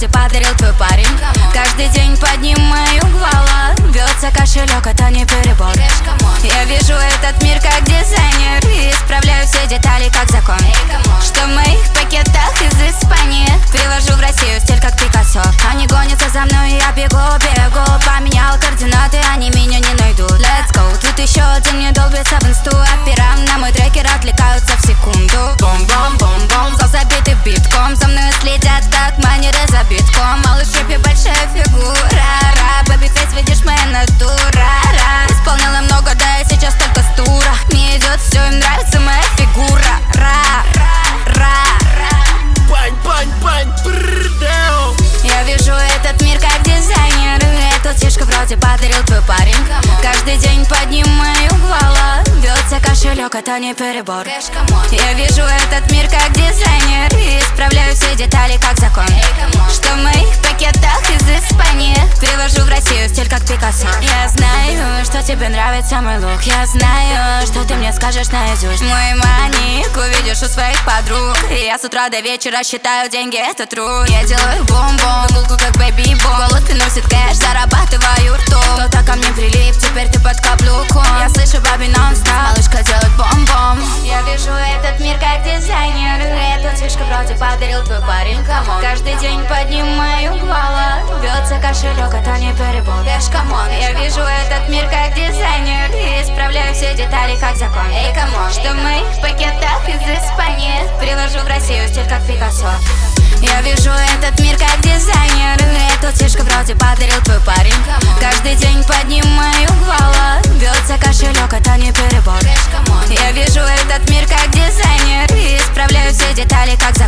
вроде подарил твой парень. Каждый день поднимаю гвала, бьется кошелек, это не перебор. Я вижу этот мир как дизайнер и исправляю все детали как закон. Что в моих пакетах из Испании привожу в Россию стиль как Пикассо. Они гонятся за мной, я бегу. Поменял координаты, они меня не найдут. Let's go, тут еще один не долбится в инсту. Опера на мой трекер отвлекаются в секунду. Бом-бом-бом-бом, зал забитый битком. За мной следят как манеры за битком. Малыш в рэпе большая фигура. Бэби-фейс, видишь, моя натура. Исполнила много, да, и сейчас только стура. Мне идет все, им нравится моя фигура. Я вижу этот мир как дизайнер. Эту тишку вроде подарил твой парень. Каждый день поднимаю гвала, бьется кошелек, это не перебор. Я вижу этот мир как дизайнер и исправляю все детали как закон. Что в моих пакетах из Испании привожу в Россию стиль как Пикассо. Я знаю, что тебе нравится мой лук. Я знаю, что ты мне скажешь наизусть. Мой маник увидишь у своих подруг. И я с утра до вечера считаю деньги, это труд. Я делаю бом-бом, гулку как бэби-бом. Голод приносит кэш, зарабатываю ртом. Кто-то ко мне прилип, теперь ты под каблуком. Я слышу баби нон-стоп, малышка делает бом-бом. Я вижу этот мир как дизайнер. Эту фишку вроде подарил твой парень. Каждый день поднимаю гвала, бьется кошелек, это не перебор. Я вижу этот мир как дизайнер и исправляю все детали как закон. Что в моих пакетах из Испании привожу в Россию стиль как Пикассо. Я вижу этот мир как дизайнер. Эту фишку вроде подарил твой парень. Каждый день поднимаю гвала, бьется кошелек, это не перебор. Я вижу этот мир как дизайнер и исправляю все детали как закон.